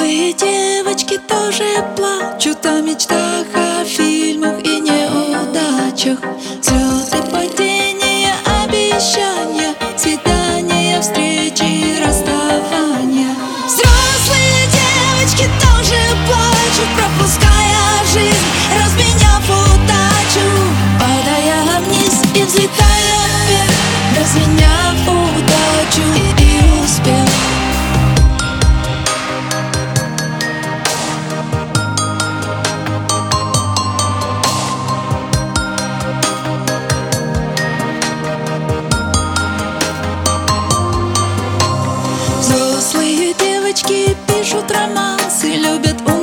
Взрослые девочки тоже плачут о мечтах, о фильмах и неудачах. Взлеты, падения, обещания, свидания, встречи, расставания. Взрослые девочки тоже плачут, пропуская жизнь, разменяв удачу, падая вниз и взлетая вверх, разменяв удачу и успех. Взрослые девочки пишут романсы, любят